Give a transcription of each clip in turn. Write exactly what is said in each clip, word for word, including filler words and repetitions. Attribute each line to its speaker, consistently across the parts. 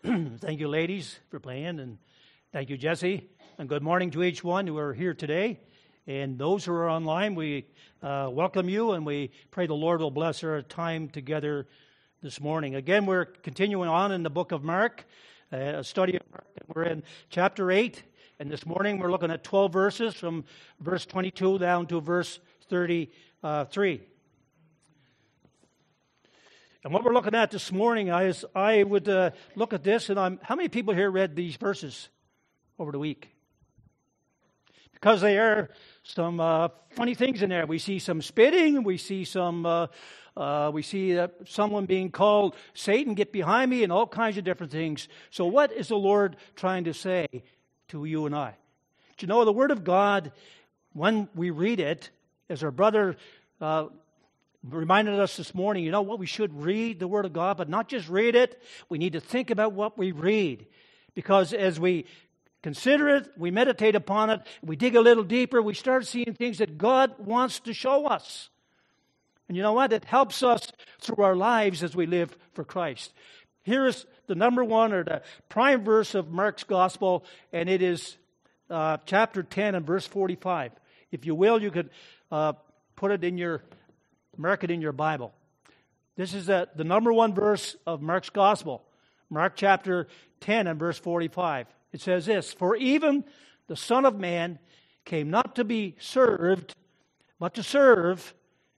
Speaker 1: Thank you, ladies, for playing, and thank you, Jesse, and good morning to each one who are here today. And those who are online, we uh, welcome you, and we pray the Lord will bless our time together this morning. Again, we're continuing on in the book of Mark, uh, a study of Mark. We're in chapter eight, and this morning we're looking at twelve verses from verse twenty-two down to verse thirty-three. And what we're looking at this morning, I, is, I would uh, look at this, and I'm, how many people here read these verses over the week? Because there are some uh, funny things in there. We see some spitting, we see some, uh, uh, we see uh, someone being called Satan, get behind me, and all kinds of different things. So what is the Lord trying to say to you and I? Do you know, the Word of God, when we read it, as our brother uh, reminded us this morning, you know what, we should read the Word of God, but not just read it. We need to think about what we read. Because as we consider it, we meditate upon it, we dig a little deeper, we start seeing things that God wants to show us. And you know what? It helps us through our lives as we live for Christ. Here is the number one, or the prime verse of Mark's Gospel, and it is uh, chapter ten and verse forty-five. If you will, you could uh, put it in your mark it in your Bible. This is the, the number one verse of Mark's Gospel. Mark chapter ten and verse forty-five. It says this: "For even the Son of Man came not to be served, but to serve,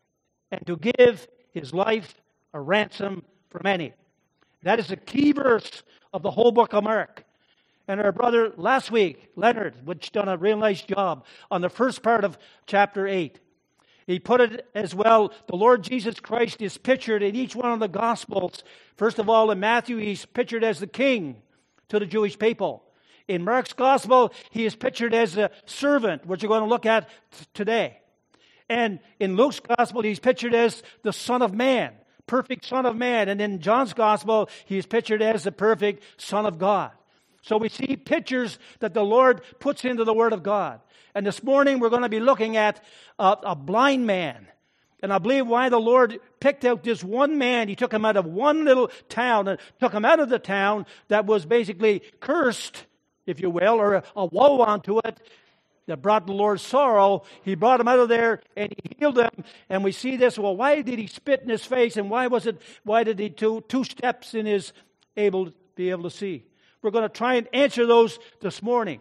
Speaker 1: and to give his life a ransom for many." That is the key verse of the whole book of Mark. And our brother last week, Leonard, which done a real nice job on the first part of chapter eight. He put it as well, the Lord Jesus Christ is pictured in each one of the Gospels. First of all, in Matthew, he's pictured as the king to the Jewish people. In Mark's Gospel, he is pictured as a servant, which we're going to look at t- today. And in Luke's Gospel, he's pictured as the Son of Man, perfect Son of Man. And in John's Gospel, he is pictured as the perfect Son of God. So we see pictures that the Lord puts into the Word of God. And this morning we're going to be looking at a, a blind man. And I believe why the Lord picked out this one man. He took him out of one little town and took him out of the town that was basically cursed, if you will, or a, a woe onto it that brought the Lord sorrow. He brought him out of there and he healed him. And we see this. Well, why did he spit in his face? And why was it? Why did he two two steps in his able to be able to see? We're going to try and answer those this morning.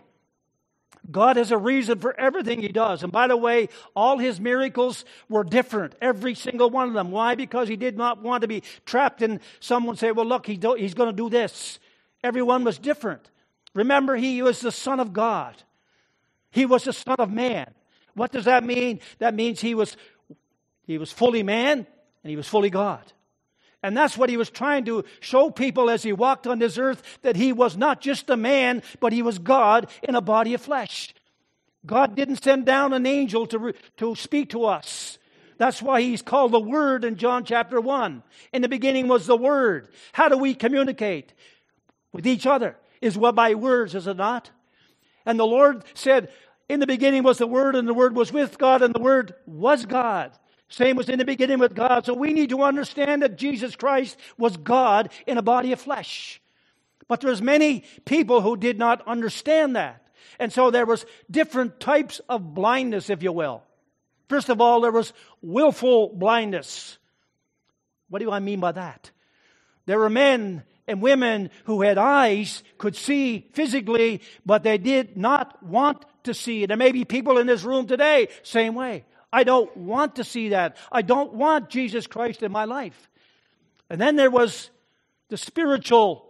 Speaker 1: God has a reason for everything He does. And by the way, all His miracles were different. Every single one of them. Why? Because He did not want to be trapped in someone say, well, look, he do, He's going to do this. Everyone was different. Remember, He was the Son of God. He was the Son of Man. What does that mean? That means He was, he was fully man and He was fully God. And that's what He was trying to show people as He walked on this earth, that He was not just a man, but He was God in a body of flesh. God didn't send down an angel to, to speak to us. That's why He's called the Word in John chapter one. In the beginning was the Word. How do we communicate with each other? Is what by words, is it not? And the Lord said, in the beginning was the Word, and the Word was with God, and the Word was God. Same was in the beginning with God. So we need to understand that Jesus Christ was God in a body of flesh. But there's many people who did not understand that. And so there was different types of blindness, if you will. First of all, there was willful blindness. What do I mean by that? There were men and women who had eyes, could see physically, but they did not want to see. There may be people in this room today, same way. I don't want to see that. I don't want Jesus Christ in my life. And then there was the spiritual,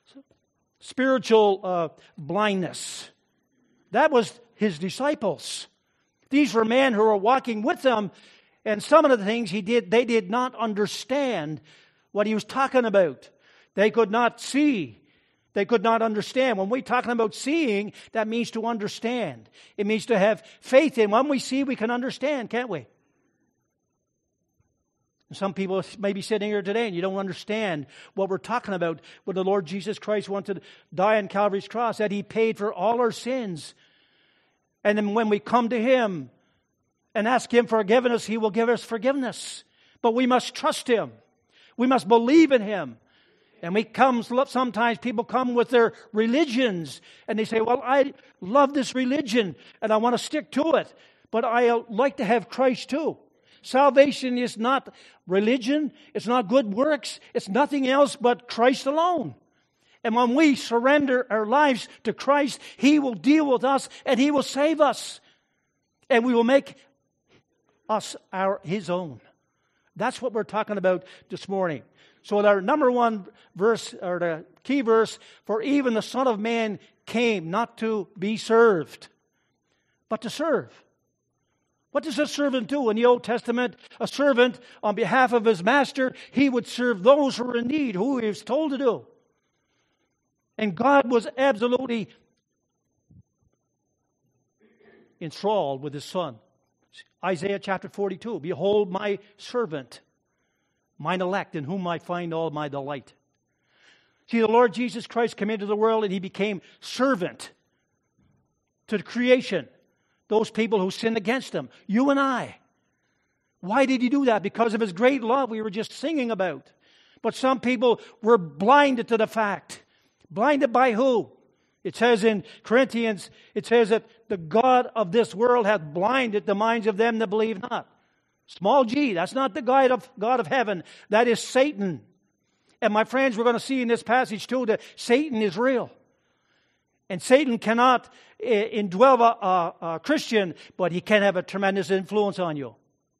Speaker 1: spiritual uh, blindness. That was His disciples. These were men who were walking with Him, and some of the things He did, they did not understand what He was talking about. They could not see. They could not understand. When we're talking about seeing, that means to understand. It means to have faith in. When we see, we can understand, can't we? Some people may be sitting here today and you don't understand what we're talking about. When the Lord Jesus Christ wanted to die on Calvary's cross, that He paid for all our sins. And then when we come to Him and ask Him for forgiveness, He will give us forgiveness. But we must trust Him. We must believe in Him. And we come, sometimes people come with their religions and they say, well, I love this religion and I want to stick to it, but I like to have Christ too. Salvation is not religion. It's not good works. It's nothing else but Christ alone. And when we surrender our lives to Christ, He will deal with us and He will save us. And we will make us our His own. That's what we're talking about this morning. So our number one verse, or the key verse, for even the Son of Man came not to be served, but to serve. What does a servant do in the Old Testament? A servant, on behalf of his master, he would serve those who were in need, who he was told to do. And God was absolutely enthralled with His Son. Isaiah chapter forty-two, behold my servant, mine elect, in whom I find all my delight. See, the Lord Jesus Christ came into the world and He became servant to the creation, those people who sinned against Him, you and I. Why did He do that? Because of His great love we were just singing about. But some people were blinded to the fact. Blinded by who? It says in Corinthians, it says that the God of this world hath blinded the minds of them that believe not. Small g, that's not the God of, God of heaven. That is Satan. And my friends, we're going to see in this passage too that Satan is real. And Satan cannot uh, indwell a, a, a Christian, but he can have a tremendous influence on you.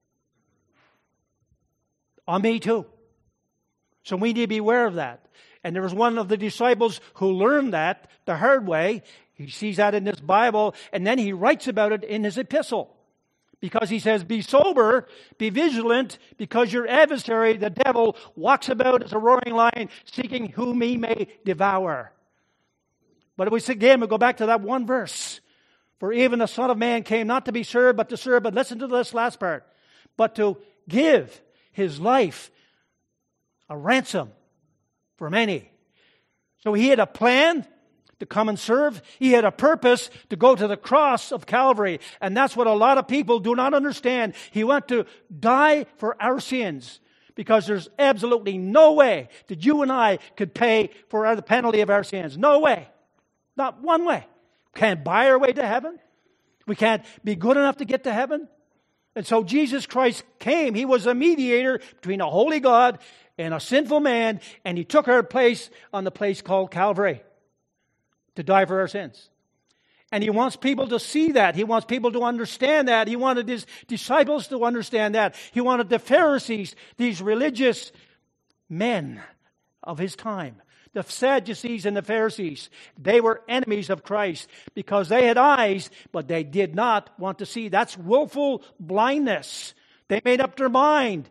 Speaker 1: On me too. So we need to be aware of that. And there was one of the disciples who learned that the hard way. He sees that in this Bible, and then he writes about it in his epistle. Because he says, be sober, be vigilant, because your adversary, the devil, walks about as a roaring lion, seeking whom he may devour. But if we again, we go back to that one verse. For even the Son of Man came not to be served, but to serve. But listen to this last part. But to give His life a ransom for many. So He had a plan to come and serve. He had a purpose to go to the cross of Calvary. And that's what a lot of people do not understand. He went to die for our sins. Because there's absolutely no way that you and I could pay for the penalty of our sins. No way. Not one way. We can't buy our way to heaven. We can't be good enough to get to heaven. And so Jesus Christ came. He was a mediator between a holy God and a sinful man, and He took our place on the place called Calvary to die for our sins. And He wants people to see that. He wants people to understand that. He wanted His disciples to understand that. He wanted the Pharisees, these religious men of His time, the Sadducees and the Pharisees, they were enemies of Christ because they had eyes, but they did not want to see. That's willful blindness. They made up their mind.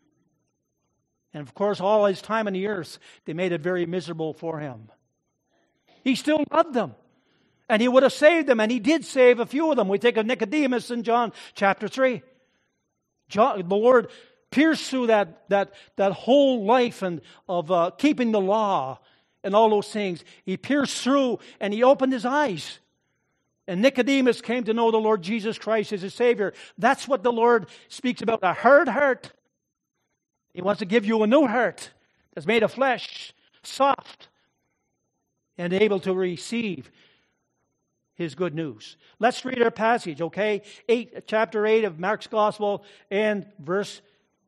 Speaker 1: And of course, all His time on the earth, they made it very miserable for Him. He still loved them. And He would have saved them. And He did save a few of them. We think of Nicodemus in John chapter three. John, the Lord pierced through that, that, that whole life and of uh, keeping the law and all those things. He pierced through and He opened his eyes. And Nicodemus came to know the Lord Jesus Christ as His Savior. That's what the Lord speaks about, a hard heart. He wants to give you a new heart that's made of flesh, soft, and able to receive His good news. Let's read our passage, okay? Eight, chapter eight of Mark's Gospel and verse,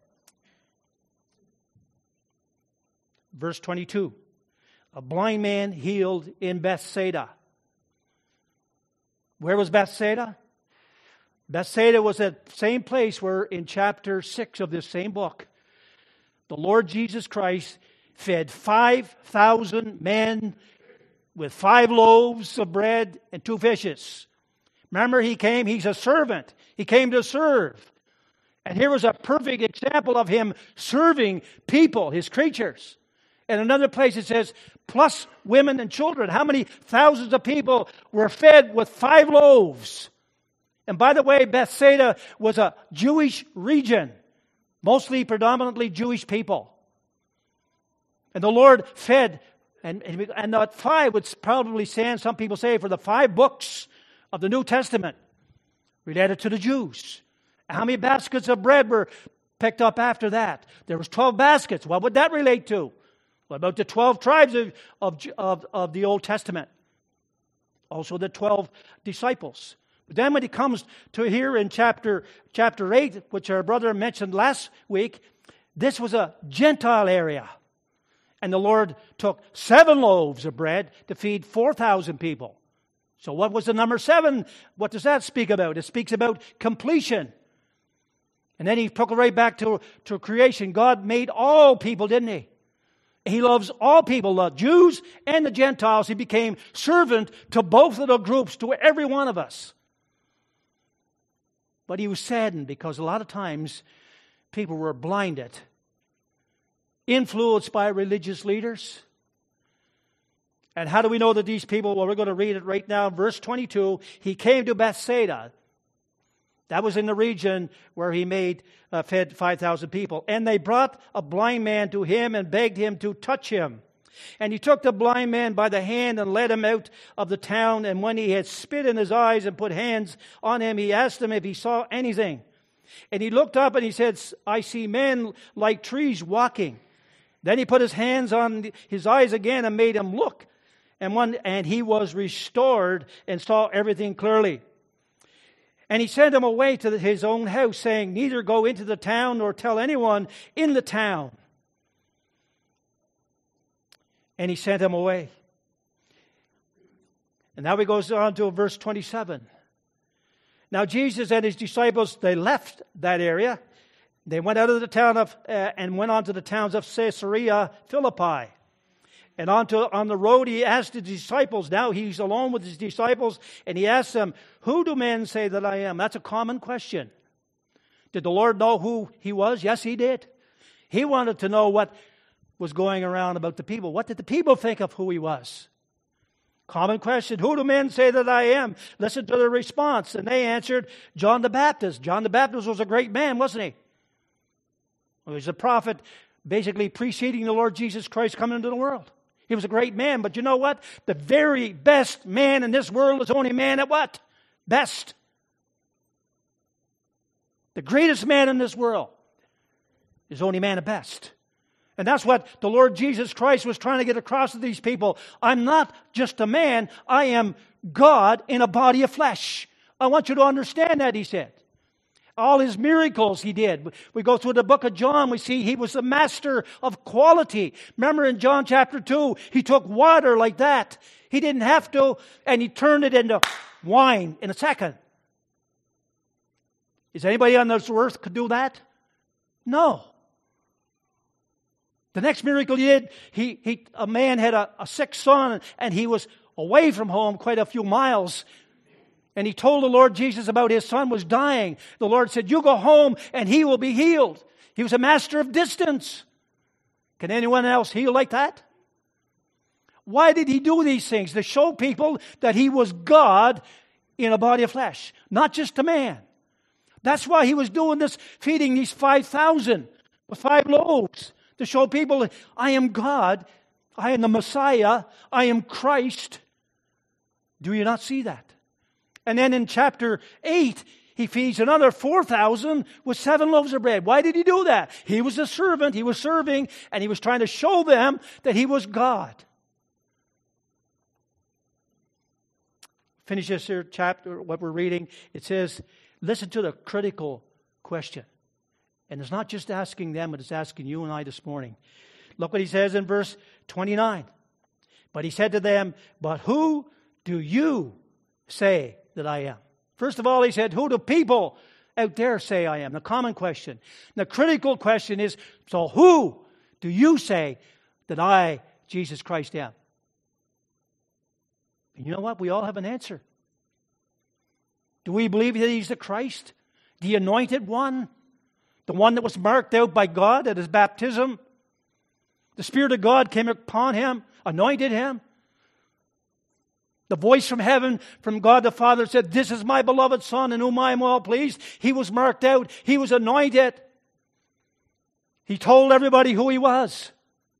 Speaker 1: verse twenty-two. A blind man healed in Bethsaida. Where was Bethsaida? Bethsaida was the same place where in chapter six of this same book, the Lord Jesus Christ fed five thousand men with five loaves of bread and two fishes. Remember, He came, He's a servant. He came to serve. And here was a perfect example of Him serving people, His creatures. And another place it says, plus women and children. How many thousands of people were fed with five loaves? And by the way, Bethsaida was a Jewish region. Mostly, predominantly Jewish people. And the Lord fed, and, and that five would probably stand, some people say, for the five books of the New Testament related to the Jews. How many baskets of bread were picked up after that? There was twelve baskets. What would that relate to? What about the twelve tribes of, of, of, of the Old Testament? Also the twelve disciples. But then when he comes to here in chapter, chapter eight, which our brother mentioned last week, this was a Gentile area. And the Lord took seven loaves of bread to feed four thousand people. So what was the number seven? What does that speak about? It speaks about completion. And then he took it right back to, to creation. God made all people, didn't he? He loves all people, the Jews and the Gentiles. He became servant to both of the groups, to every one of us. But he was saddened because a lot of times people were blinded, influenced by religious leaders. And how do we know that these people, well, we're going to read it right now. Verse twenty-two, he came to Bethsaida. That was in the region where he made, uh, fed five thousand people. And they brought a blind man to him and begged him to touch him. And he took the blind man by the hand and led him out of the town. And when he had spit in his eyes and put hands on him, he asked him if he saw anything. And he looked up and he said, I see men like trees walking. Then he put his hands on his eyes again and made him look. And one, and he was restored and saw everything clearly. And he sent him away to his own house, saying, neither go into the town nor tell anyone in the town. And he sent him away. And now he goes on to verse twenty-seven. Now Jesus and his disciples, they left that area. They went out of the town of, uh, and went on to the towns of Caesarea Philippi. And on, to, on the road he asked his disciples, now he's alone with his disciples, and he asked them, who do men say that I am? That's a common question. Did the Lord know who he was? Yes, he did. He wanted to know what was going around about the people. What did the people think of who he was? Common question. Who do men say that I am? Listen to the response. And they answered, John the Baptist. John the Baptist was a great man, wasn't he? He was a prophet basically preceding the Lord Jesus Christ coming into the world. He was a great man, but you know what? The very best man in this world is only man at what? Best. The greatest man in this world is only man at best. And that's what the Lord Jesus Christ was trying to get across to these people. I'm not just a man. I am God in a body of flesh. I want you to understand that, he said. All his miracles he did. We go through the book of John, we see he was the master of quality. Remember in John chapter two, he took water like that. He didn't have to, and he turned it into wine in a second. Is anybody on this earth could do that? No. The next miracle he did, he, he, a man had a, a sick son, and he was away from home quite a few miles. And he told the Lord Jesus about his son was dying. The Lord said, you go home and he will be healed. He was a master of distance. Can anyone else heal like that? Why did he do these things? To show people that he was God in a body of flesh, not just a man. That's why he was doing this, feeding these five thousand with five loaves, to show people, I am God, I am the Messiah, I am Christ. Do you not see that? And then in chapter eight, he feeds another four thousand with seven loaves of bread. Why did he do that? He was a servant, he was serving, and he was trying to show them that he was God. Finish this here chapter, what we're reading. It says, listen to the critical question. And it's not just asking them, but it's asking you and I this morning. Look what he says in verse twenty-nine. But he said to them, but who do you say that I am? First of all, he said, who do people out there say I am? The common question. The critical question is, so who do you say that I, Jesus Christ, am? And you know what? We all have an answer. Do we believe that he's the Christ? The anointed one? The one that was marked out by God at his baptism? The Spirit of God came upon him, anointed him. The voice from heaven, from God the Father said, this is my beloved Son in whom I am well pleased. He was marked out. He was anointed. He told everybody who he was.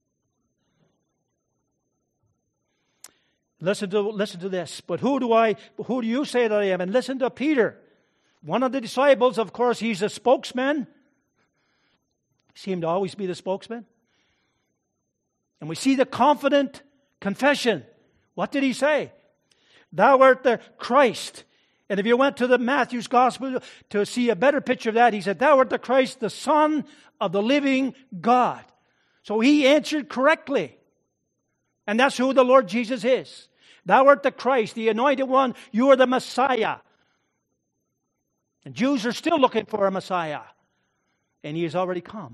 Speaker 1: Listen to, listen to this. But who do I, who do you say that I am? And listen to Peter. One of the disciples, of course, he's a spokesman. He seemed to always be the spokesman. And we see the confident confession. What did he say? Thou art the Christ. And if you went to the Matthew's Gospel to see a better picture of that, he said, Thou art the Christ, the Son of the living God. So he answered correctly. And that's who the Lord Jesus is. Thou art the Christ, the Anointed One. You are the Messiah. And Jews are still looking for a Messiah. And he has already come.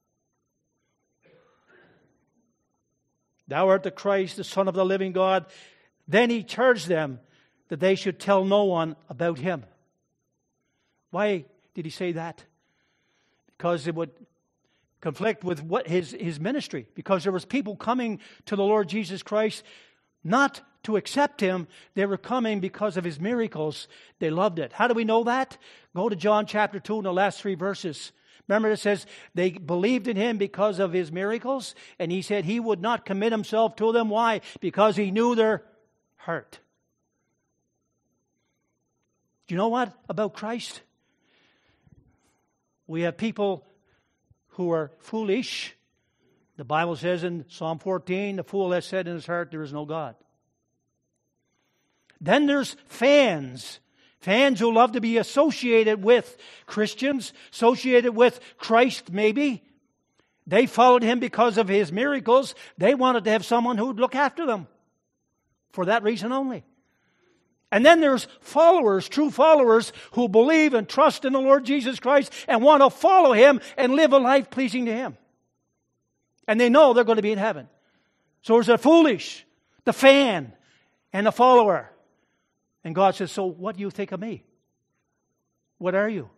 Speaker 1: Thou art the Christ, the Son of the living God. Then he charged them that they should tell no one about him. Why did he say that? Because it would conflict with what his, his ministry. Because there was people coming to the Lord Jesus Christ not to accept him. They were coming because of his miracles. They loved it. How do we know that? Go to John chapter two in the last three verses. Remember it says they believed in him because of his miracles. And he said he would not commit himself to them. Why? Because he knew their heart. Do you know what about Christ? We have people who are foolish. The Bible says in Psalm fourteen, the fool has said in his heart, there is no God. Then there's fans. Fans who love to be associated with Christians, associated with Christ maybe. They followed him because of his miracles. They wanted to have someone who would look after them. For that reason only. And then there's followers, true followers, who believe and trust in the Lord Jesus Christ and want to follow him and live a life pleasing to him. And they know they're going to be in heaven. So there's the foolish, the fan, and the follower. And God says, so what do you think of me? What are you?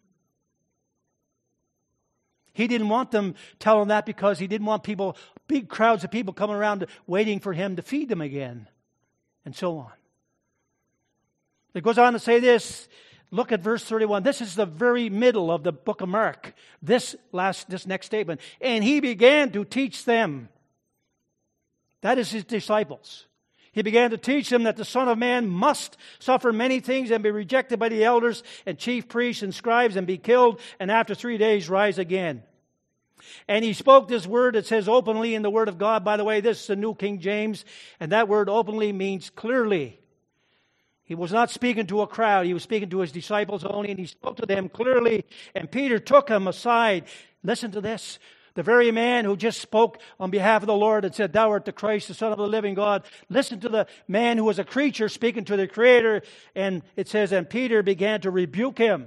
Speaker 1: He didn't want them telling that because he didn't want people, big crowds of people coming around waiting for him to feed them again. And so on. It goes on to say this. Look at verse thirty-one. This is the very middle of the book of Mark. This last, this next statement. And he began to teach them. That is his disciples. He began to teach them that the Son of Man must suffer many things and be rejected by the elders and chief priests and scribes and be killed and after three days rise again. And he spoke this word. It says openly in the Word of God. By the way, this is the New King James. And that word openly means clearly. He was not speaking to a crowd. He was speaking to his disciples only. And he spoke to them clearly. And Peter took him aside. Listen to this. The very man who just spoke on behalf of the Lord and said, Thou art the Christ, the Son of the living God. Listen to the man who was a creature speaking to the Creator. And it says, and Peter began to rebuke him.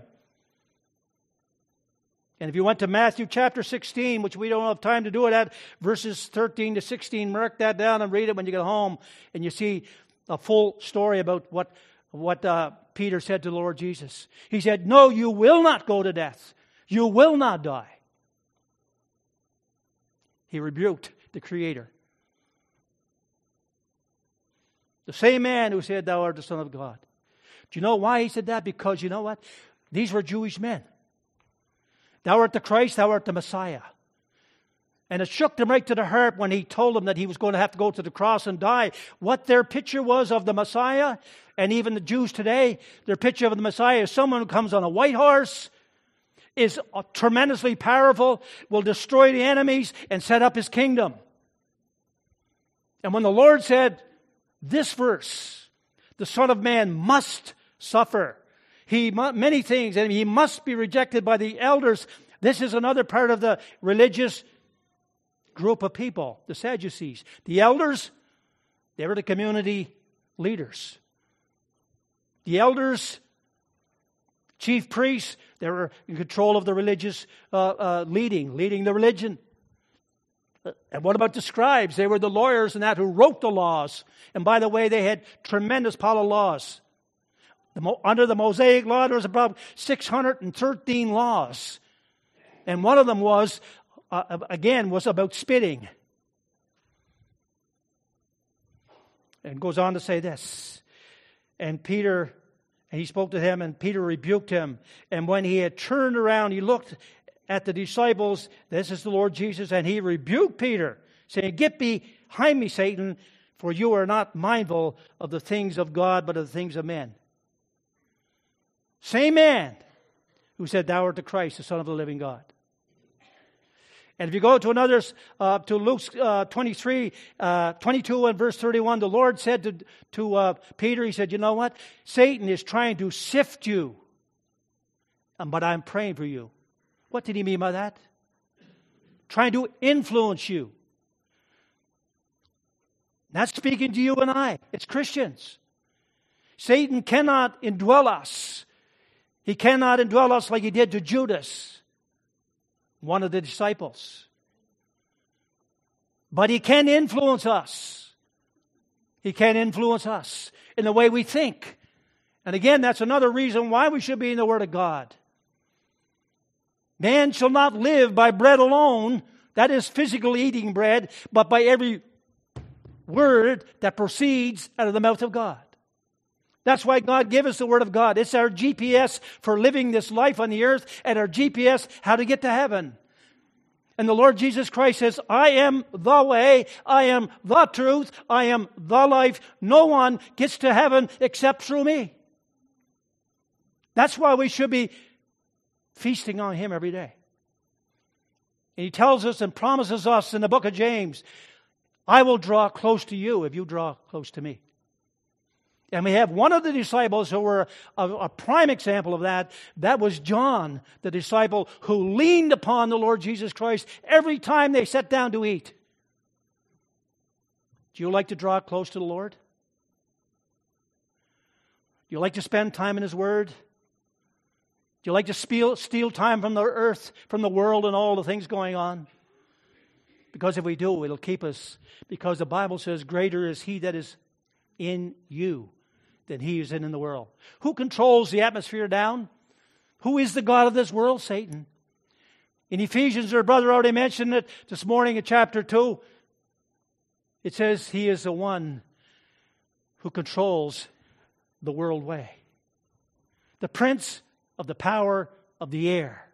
Speaker 1: And if you went to Matthew chapter sixteen, which we don't have time to do it at, verses thirteen to sixteen, mark that down and read it when you get home. And you see a full story about what, what uh, Peter said to the Lord Jesus. He said, no, you will not go to death. You will not die. He rebuked the Creator. The same man who said, Thou art the Son of God. Do you know why he said that? Because you know what? These were Jewish men. Thou art the Christ, thou art the Messiah. And it shook them right to the heart when he told them that he was going to have to go to the cross and die. What their picture was of the Messiah, and even the Jews today, their picture of the Messiah is someone who comes on a white horse, is tremendously powerful, will destroy the enemies and set up his kingdom. And when the Lord said this verse, the Son of Man must suffer. He many things, and he must be rejected by the elders. This is another part of the religious group of people, the Sadducees. The elders, they were the community leaders. The elders, chief priests, they were in control of the religious uh, uh, leading, leading the religion. And what about the scribes? They were the lawyers and that who wrote the laws. And by the way, they had tremendous pile of laws. The, under the Mosaic law, there was about six hundred thirteen laws. And one of them was, uh, again, was about spitting. And goes on to say this. And Peter, and he spoke to him, and Peter rebuked him. And when he had turned around, he looked at the disciples. This is the Lord Jesus. And he rebuked Peter, saying, Get behind me, Satan, for you are not mindful of the things of God, but of the things of men. Same man who said, Thou art the Christ, the Son of the living God. And if you go to another, uh, to Luke uh, twenty-three, uh, twenty-two and verse thirty-one, the Lord said to, to uh, Peter, he said, you know what? Satan is trying to sift you, but I'm praying for you. What did he mean by that? Trying to influence you. That's speaking to you and I. It's Christians. Satan cannot indwell us. He cannot indwell us like he did to Judas, one of the disciples. But he can influence us. He can influence us in the way we think. And again, that's another reason why we should be in the Word of God. Man shall not live by bread alone, that is physical eating bread, but by every word that proceeds out of the mouth of God. That's why God gave us the Word of God. It's our G P S for living this life on the earth and our G P S how to get to heaven. And the Lord Jesus Christ says, I am the way, I am the truth, I am the life. No one gets to heaven except through me. That's why we should be feasting on Him every day. And He tells us and promises us in the book of James, I will draw close to you if you draw close to me. And we have one of the disciples who were a, a prime example of that. That was John, the disciple who leaned upon the Lord Jesus Christ every time they sat down to eat. Do you like to draw close to the Lord? Do you like to spend time in His Word? Do you like to steal, steal time from the earth, from the world and all the things going on? Because if we do, it'll keep us. Because the Bible says, greater is He that is in you than he is in, in the world. Who controls the atmosphere down? Who is the God of this world? Satan. In Ephesians, our brother already mentioned it this morning in chapter two. It says he is the one who controls the world way. The prince of the power of the air.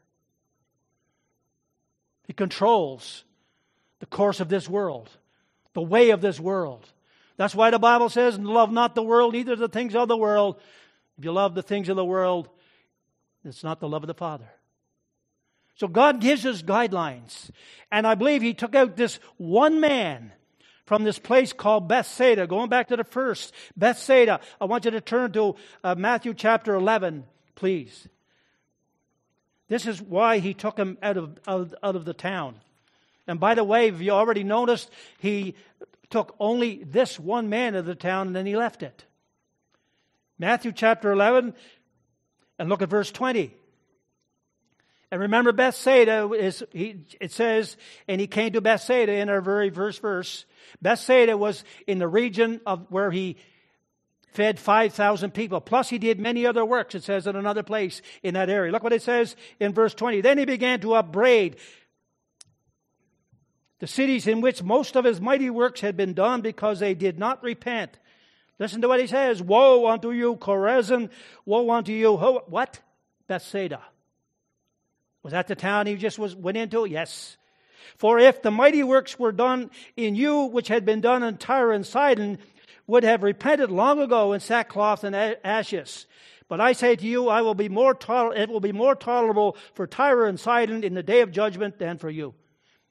Speaker 1: He controls the course of this world, the way of this world. That's why the Bible says, love not the world, neither the things of the world. If you love the things of the world, it's not the love of the Father. So God gives us guidelines. And I believe He took out this one man from this place called Bethsaida. Going back to the first, Bethsaida. I want you to turn to uh, Matthew chapter eleven, please. This is why He took him out of, out, out of the town. And by the way, if you already noticed, He took only this one man of the town and then He left it. Matthew chapter eleven, and look at verse twenty. And remember, Bethsaida is, he, it says, and he came to Bethsaida in our very first verse. Bethsaida was in the region of where He fed five thousand people. Plus He did many other works, it says in another place in that area. Look what it says in verse twenty. Then He began to upbraid the cities in which most of His mighty works had been done, because they did not repent. Listen to what He says. Woe unto you, Chorazin. Woe unto you, Ho- what? Bethsaida. Was that the town He just was went into? Yes. For if the mighty works were done in you, which had been done in Tyre and Sidon, would have repented long ago in sackcloth and ashes. But I say to you, I will be more toler- it will be more tolerable for Tyre and Sidon in the day of judgment than for you.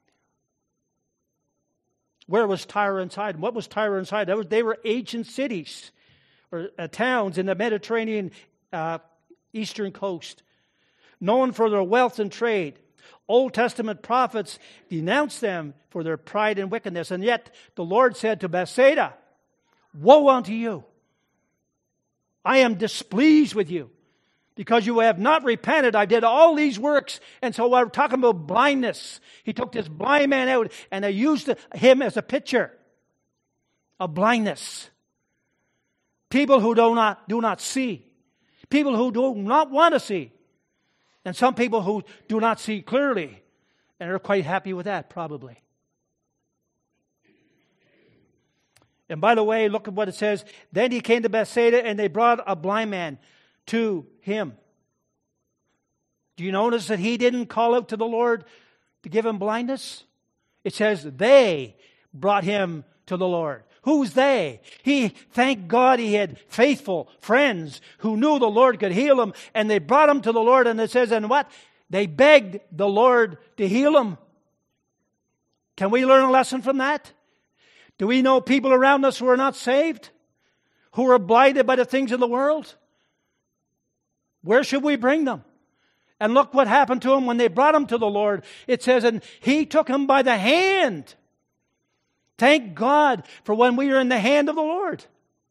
Speaker 1: Where was Tyre and Sidon? What was Tyre and Sidon? That was, they were ancient cities or uh, towns in the Mediterranean uh, eastern coast, known for their wealth and trade. Old Testament prophets denounced them for their pride and wickedness. And yet the Lord said to Bethsaida, woe unto you. I am displeased with you, because you have not repented. I did all these works. And so we're talking about blindness. He took this blind man out and they used him as a picture of blindness. People who do not, do not see. People who do not want to see. And some people who do not see clearly. And are quite happy with that, probably. And by the way, look at what it says. Then he came to Bethsaida and they brought a blind man to him. Do you notice that he didn't call out to the Lord to give him blindness? It says they brought him to the Lord. Who's they? He, thank God he had faithful friends who knew the Lord could heal him, and they brought him to the Lord, and it says, and what? They begged the Lord to heal him. Can we learn a lesson from that? Do we know people around us who are not saved? Who are blinded by the things of the world? Where should we bring them? And look what happened to them when they brought them to the Lord. It says, and He took them by the hand. Thank God for when we are in the hand of the Lord.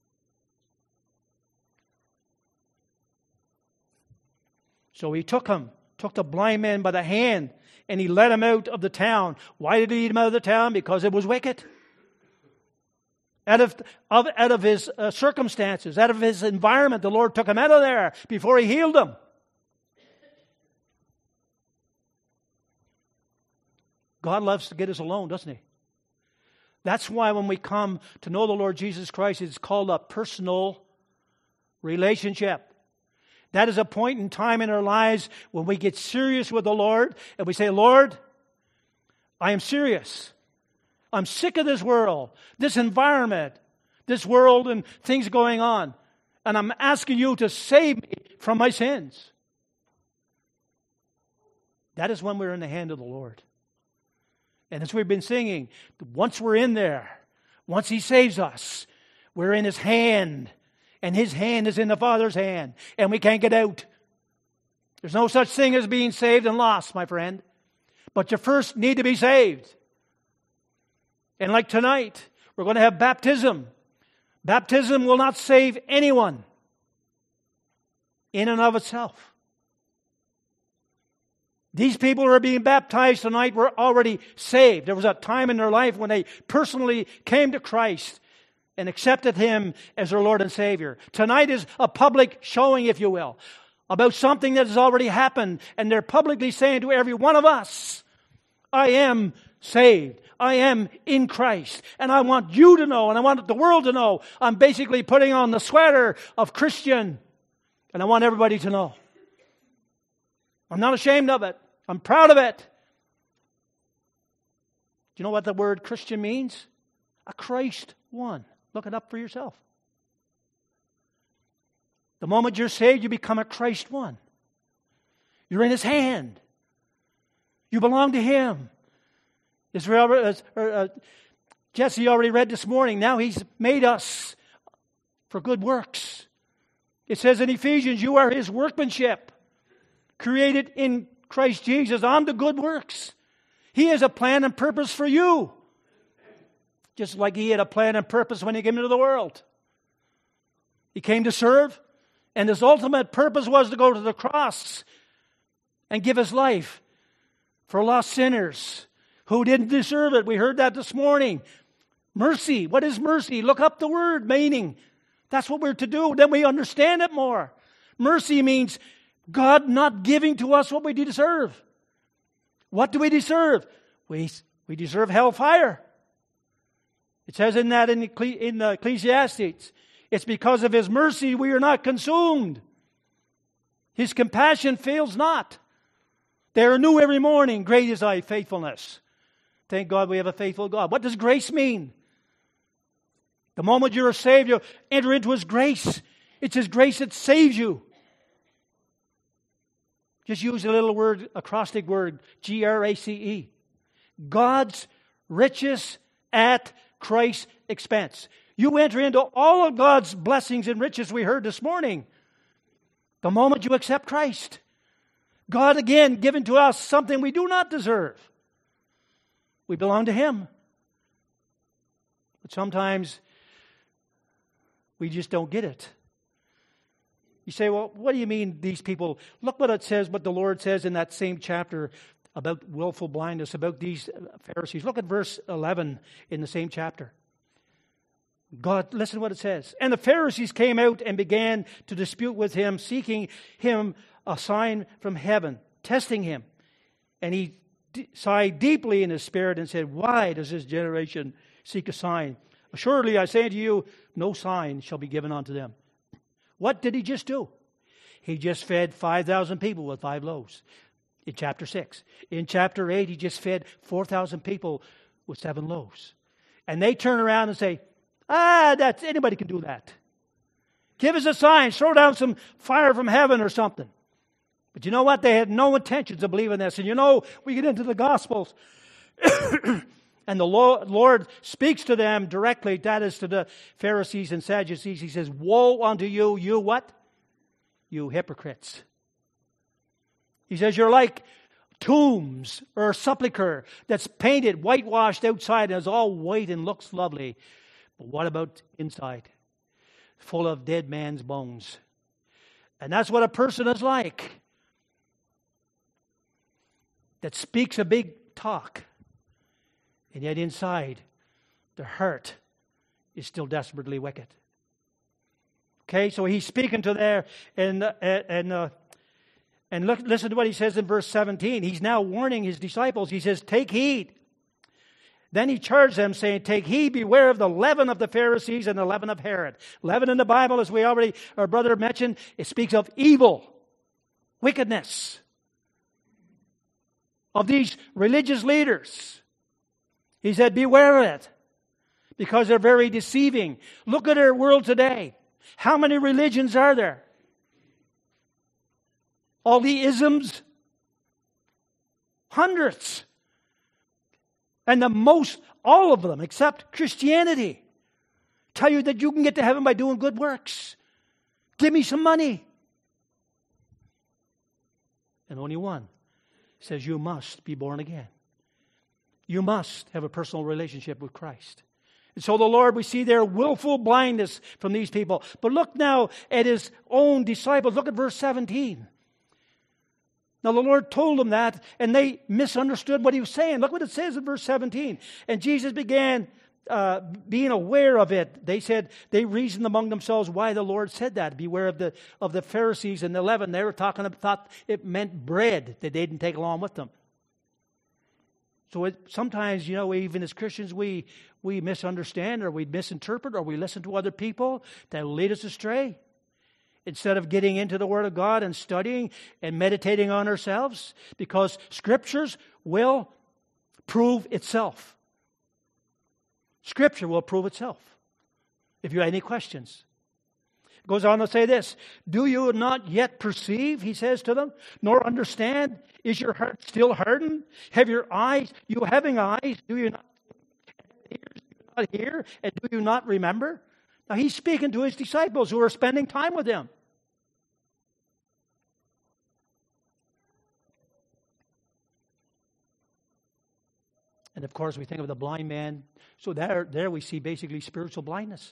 Speaker 1: So He took him, took the blind man by the hand, and He led him out of the town. Why did He lead him out of the town? Because it was wicked. Out of, of, out of his uh, circumstances, out of his environment, the Lord took him out of there before He healed him. God loves to get us alone, doesn't He? That's why when we come to know the Lord Jesus Christ, it's called a personal relationship. That is a point in time in our lives when we get serious with the Lord and we say, Lord, I am serious. I'm sick of this world, this environment, this world and things going on. And I'm asking You to save me from my sins. That is when we're in the hand of the Lord. And as we've been singing, once we're in there, once He saves us, we're in His hand. And His hand is in the Father's hand. And we can't get out. There's no such thing as being saved and lost, my friend. But you first need to be saved. And like tonight, we're going to have baptism. Baptism will not save anyone in and of itself. These people who are being baptized tonight were already saved. There was a time in their life when they personally came to Christ and accepted Him as their Lord and Savior. Tonight is a public showing, if you will, about something that has already happened. And they're publicly saying to every one of us, I am saved. I am in Christ. And I want you to know, and I want the world to know, I'm basically putting on the sweater of Christian. And I want everybody to know. I'm not ashamed of it. I'm proud of it. Do you know what the word Christian means? A Christ one. Look it up for yourself. The moment you're saved, you become a Christ one. You're in His hand. You belong to Him. Israel, uh, uh, Jesse already read this morning. Now He's made us for good works. It says in Ephesians, you are His workmanship, created in Christ Jesus unto good works. He has a plan and purpose for you. Just like He had a plan and purpose when He came into the world. He came to serve, and His ultimate purpose was to go to the cross and give His life for lost sinners who didn't deserve it. We heard that this morning. Mercy. What is mercy? Look up the word meaning. That's what we're to do. Then we understand it more. Mercy means God not giving to us what we deserve. What do we deserve? We, we deserve hellfire. It says in that in, in Ecclesiastes, it's because of His mercy we are not consumed. His compassion fails not. They are new every morning. Great is Thy faithfulness. Thank God we have a faithful God. What does grace mean? The moment you're saved, you enter into His grace. It's His grace that saves you. Just use a little word, acrostic word, G R A C E. God's riches at Christ's expense. You enter into all of God's blessings and riches we heard this morning the moment you accept Christ. God again given to us something we do not deserve. We belong to Him. But sometimes we just don't get it. You say, well, what do you mean these people? Look what it says, what the Lord says in that same chapter about willful blindness, about these Pharisees. Look at verse eleven in the same chapter. God, listen to what it says. And the Pharisees came out and began to dispute with Him, seeking Him a sign from heaven, testing Him. And He d- sighed deeply in His spirit and said, why does this generation seek a sign? Assuredly, I say unto you, no sign shall be given unto them. What did He just do? He just fed five thousand people with five loaves in chapter six. In chapter eight, He just fed four thousand people with seven loaves. And they turn around and say, ah, that's, anybody can do that. Give us a sign. Throw down some fire from heaven or something. But you know what? They had no intentions of believing this. And you know, we get into the Gospels. And the Lord speaks to them directly. That is to the Pharisees and Sadducees. He says, woe unto you, you what? You hypocrites. He says, you're like tombs or a sepulchre that's painted, whitewashed outside and is all white and looks lovely. But what about inside? Full of dead man's bones. And that's what a person is like. That speaks a big talk. And yet inside, the heart is still desperately wicked. Okay, so he's speaking to there, and uh, and uh, and look, listen to what he says in verse seventeen. He's now warning his disciples. He says, take heed. Then he charged them, saying, take heed, beware of the leaven of the Pharisees and the leaven of Herod. Leaven in the Bible, as we already, our brother mentioned, it speaks of evil, wickedness, of these religious leaders. He said, beware of it, because they're very deceiving. Look at our world today. How many religions are there? All the isms? Hundreds. And the most, all of them, except Christianity, tell you that you can get to heaven by doing good works. Give me some money. And only one says you must be born again. You must have a personal relationship with Christ. And so the Lord, we see their willful blindness from these people. But look now at His own disciples. Look at verse seventeen. Now the Lord told them that, and they misunderstood what He was saying. Look what it says in verse seventeen. And Jesus began uh, being aware of it. They said, they reasoned among themselves why the Lord said that. Beware of the of the Pharisees and the leaven. They were talking about, thought it meant bread that they didn't take along with them. So it, sometimes, you know, even as Christians, we we misunderstand or we misinterpret or we listen to other people that will lead us astray. Instead of getting into the Word of God and studying and meditating on ourselves, because Scriptures will prove itself. Scripture will prove itself. If you have any questions. It goes on to say this, do you not yet perceive, He says to them, nor understand? Is your heart still hardened? Have your eyes, you having eyes, do you not hear? Do you not hear? And do you not remember? Now He's speaking to His disciples who are spending time with Him. And of course, we think of the blind man. So there, there we see basically spiritual blindness.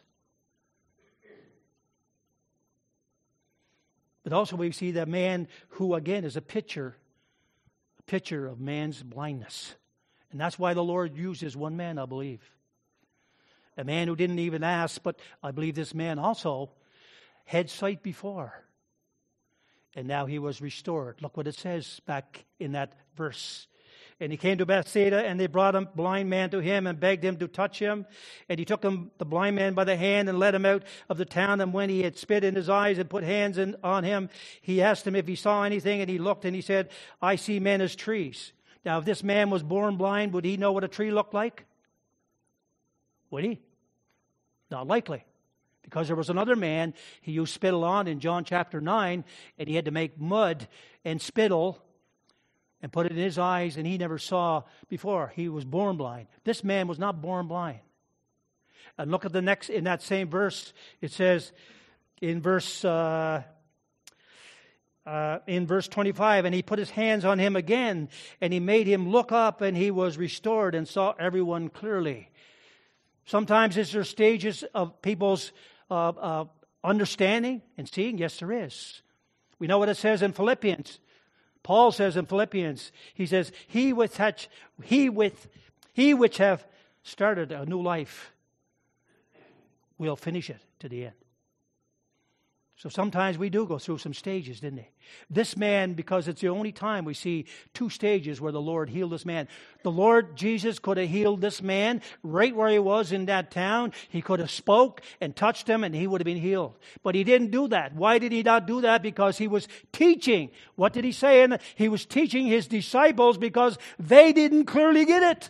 Speaker 1: But also we see that man who, again, is a picture, a picture of man's blindness. And that's why the Lord uses one man, I believe. A man who didn't even ask, but I believe this man also had sight before. And now he was restored. Look what it says back in that verse. And he came to Bethsaida, and they brought a blind man to him and begged him to touch him. And he took him, the blind man by the hand and led him out of the town. And when he had spit in his eyes and put hands in, on him, he asked him if he saw anything. And he looked and he said, I see men as trees. Now, if this man was born blind, would he know what a tree looked like? Would he? Not likely. Because there was another man he used spittle on in John chapter nine, and he had to make mud and spittle and put it in his eyes, and he never saw before. He was born blind. This man was not born blind. And look at the next, in that same verse, it says in verse uh, uh, in verse twenty-five, and he put his hands on him again, and he made him look up, and he was restored and saw everyone clearly. Sometimes is there stages of people's uh, uh, understanding and seeing? Yes, there is. We know what it says in Philippians. Paul says in Philippians, he says, he with such, he with, he which have started a new life will finish it to the end. So sometimes we do go through some stages, didn't they? This man, because it's the only time we see two stages where the Lord healed this man. The Lord Jesus could have healed this man right where he was in that town. He could have spoke and touched him and he would have been healed. But he didn't do that. Why did he not do that? Because he was teaching. What did he say? And he was teaching his disciples because they didn't clearly get it.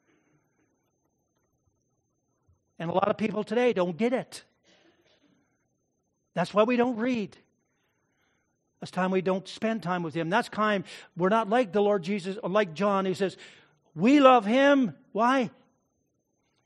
Speaker 1: And a lot of people today don't get it. That's why we don't read. That's time we don't spend time with Him. That's time we're not like the Lord Jesus or like John who says, we love Him. Why?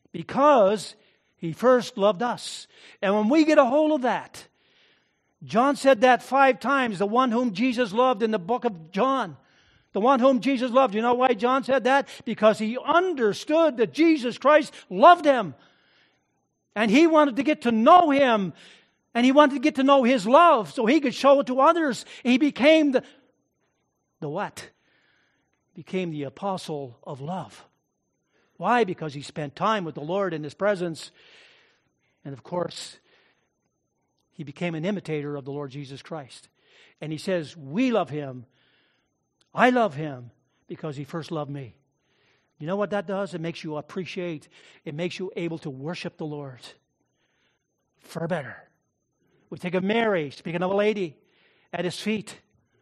Speaker 1: Because He first loved us. And when we get a hold of that, John said that five times, the one whom Jesus loved in the book of John. The one whom Jesus loved. You know why John said that? Because he understood that Jesus Christ loved him. And he wanted to get to know Him. And he wanted to get to know His love so he could show it to others. He became the, the what? Became the apostle of love. Why? Because he spent time with the Lord in His presence. And of course, he became an imitator of the Lord Jesus Christ. And he says, we love Him. I love Him because He first loved me. You know what that does? It makes you appreciate. It makes you able to worship the Lord far better. We think of Mary, speaking of a lady, at His feet.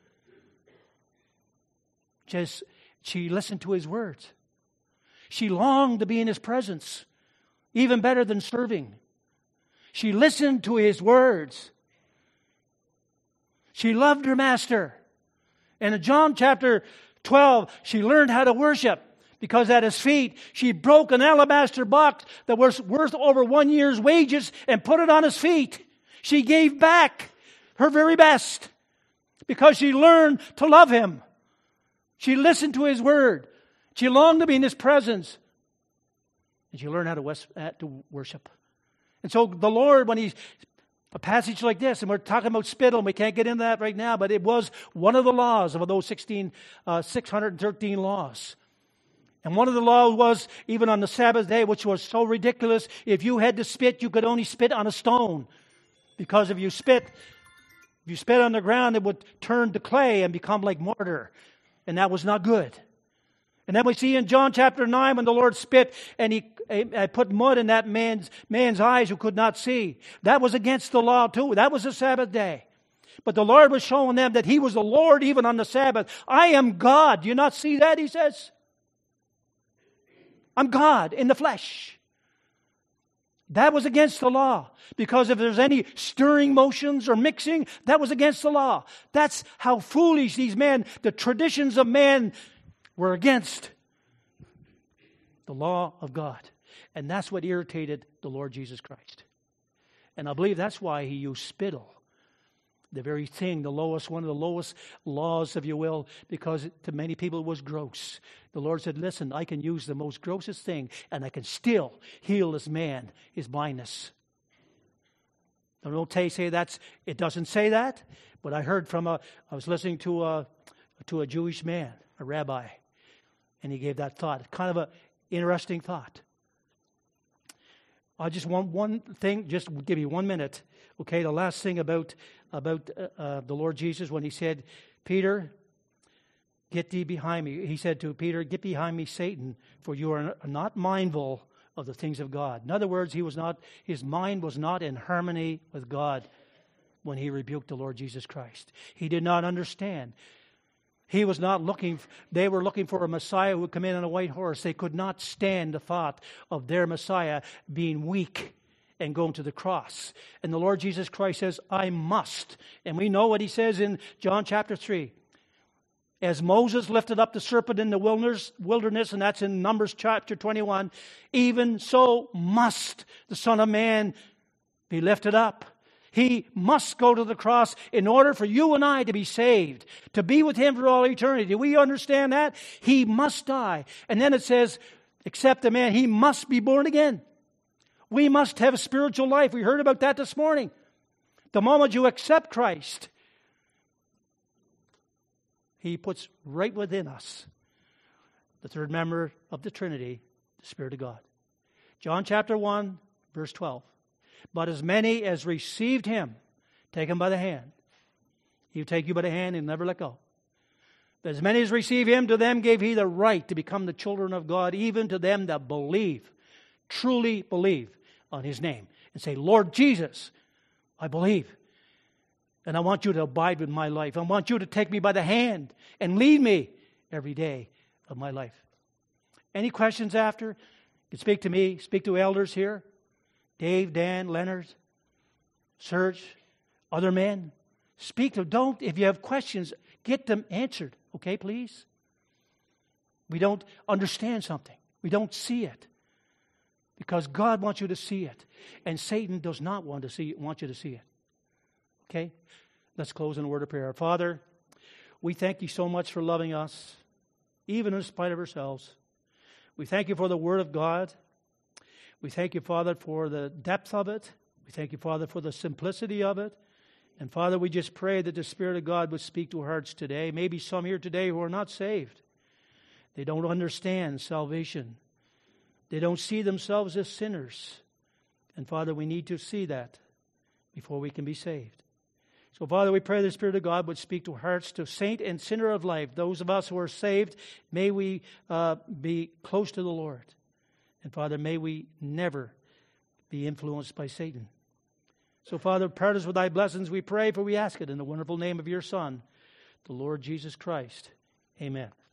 Speaker 1: Just, she listened to His words. She longed to be in His presence, even better than serving. She listened to His words. She loved her Master. And in John chapter twelve, she learned how to worship because at His feet, she broke an alabaster box that was worth over one year's wages and put it on His feet. She gave back her very best because she learned to love Him. She listened to His word. She longed to be in His presence. And she learned how to worship. And so the Lord, when He's a passage like this, and we're talking about spittle, and we can't get into that right now, but it was one of the laws of those sixteen, uh, six hundred thirteen laws. And one of the laws was, even on the Sabbath day, which was so ridiculous, if you had to spit, you could only spit on a stone. Because if you spit, if you spit on the ground, it would turn to clay and become like mortar. And that was not good. And then we see in John chapter nine when the Lord spit and He I put mud in that man's, man's eyes who could not see. That was against the law too. That was the Sabbath day. But the Lord was showing them that He was the Lord even on the Sabbath. I am God. Do you not see that? He says. I'm God in the flesh. That was against the law. Because if there's any stirring motions or mixing, that was against the law. That's how foolish these men, the traditions of man, were against the law of God. And that's what irritated the Lord Jesus Christ. And I believe that's why He used spittle. The very thing, the lowest, one of the lowest laws, if you will, because to many people it was gross. The Lord said, listen, I can use the most grossest thing and I can still heal this man, his blindness. Now, don't say that's, it doesn't say that, but I heard from a, I was listening to a, to a Jewish man, a rabbi, and he gave that thought, kind of an interesting thought. I just want one thing, just give you one minute. Okay, the last thing about about uh, uh, the Lord Jesus when He said, Peter, get thee behind me. He said to Peter, get behind me, Satan, for you are not mindful of the things of God. In other words, he was not, his mind was not in harmony with God when he rebuked the Lord Jesus Christ. He did not understand. He was not looking, they were looking for a Messiah who would come in on a white horse. They could not stand the thought of their Messiah being weak and going to the cross. And the Lord Jesus Christ says, I must. And we know what He says in John chapter three. As Moses lifted up the serpent in the wilderness, wilderness, and that's in Numbers chapter twenty-one, even so must the Son of Man be lifted up. He must go to the cross in order for you and I to be saved, to be with Him for all eternity. Do we understand that? He must die. And then it says, except a man, he must be born again. We must have a spiritual life. We heard about that this morning. The moment you accept Christ, He puts right within us the third member of the Trinity, the Spirit of God. John chapter one, verse twelve. But as many as received Him, take Him by the hand. He'll take you by the hand and never let go. But as many as receive Him, to them gave He the right to become the children of God, even to them that believe, truly believe on His name. And say, Lord Jesus, I believe. And I want You to abide with my life. I want You to take me by the hand and lead me every day of my life. Any questions after? You can speak to me, speak to elders here. Dave, Dan, Leonard, Serge, other men. Speak to them. Don't, if you have questions, get them answered. Okay, please? We don't understand something. We don't see it. Because God wants you to see it. And Satan does not want to see want you to see it. Okay? Let's close in a word of prayer. Father, we thank you so much for loving us, even in spite of ourselves. We thank you for the Word of God. We thank you, Father, for the depth of it. We thank you, Father, for the simplicity of it. And Father, we just pray that the Spirit of God would speak to our hearts today. Maybe some here today who are not saved. They don't understand salvation. They don't see themselves as sinners. And Father, we need to see that before we can be saved. So Father, we pray the Spirit of God would speak to our hearts, to saint and sinner of life. Those of us who are saved, may we uh, be close to the Lord. And Father, may we never be influenced by Satan. So Father, part us with thy blessings, we pray, for we ask it in the wonderful name of your Son, the Lord Jesus Christ. Amen.